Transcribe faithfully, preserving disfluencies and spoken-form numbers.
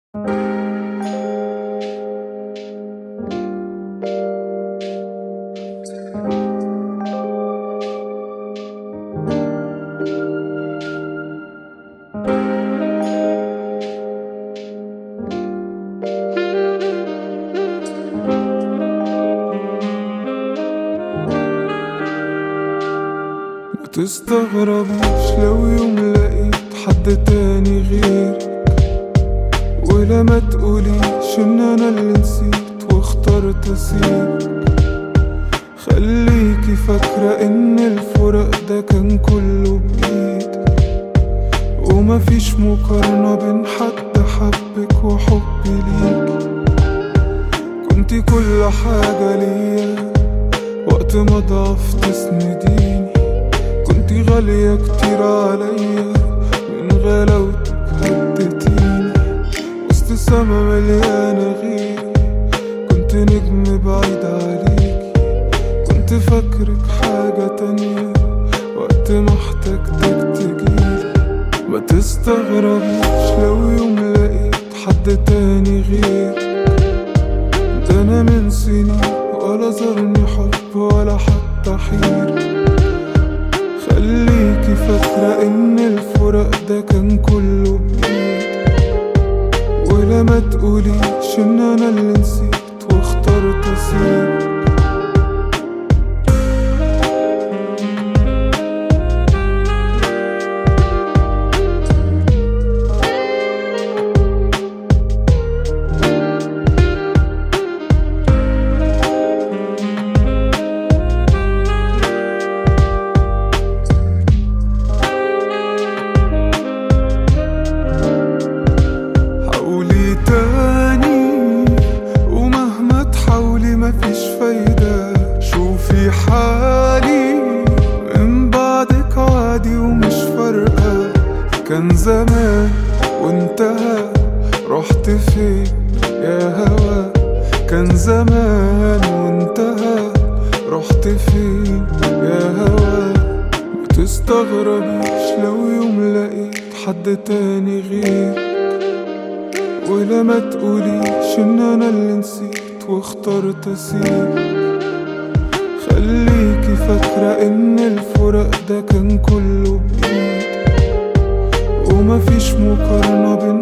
متستغربيش لو يوم لقيت حد تاني غيرك، ولا ما تقوليش ان انا اللي نسيت واخترت اسيبك. خليكي فاكرة ان الفراق ده كان كله بايدك، ومفيش مقارنة بين حد حبك وحبي ليكي. كنتي كل حاجة ليا وقت ما ضعفت تسنديني، كنتي غالية كتير عليا من غلاوتك هديتيني. وسط سما مليانة غيري كنت نجم بعيد عليكي، كنت فاكرك حاجة تانية وقت ما احتجتك تجيلي. ما تستغربيش لو يوم لقيت حد تاني غيرك، ده انا من سنين ولا زارني حب ولا حتى حيرة. خليكي فاكرة ان الفراق ده كان كله بايدك، ولا ما تقوليش ان انا اللي نسيت واخترت اسيبك. مفيش فايدة، شوفي حالي من بعدك عادي ومش فارقة. كان زمان وانتهى، رحت فين يا هوا؟ كان زمان وانتهى، رحت فين يا هوا؟ متستغربيش لو يوم لقيت حد تاني غيرك، ولا ما تقوليش ان انا اللي نسيت واخترت اسيبك. خليكي فاكرة ان الفراق ده كان كله بايدك، ومفيش مقارنة بين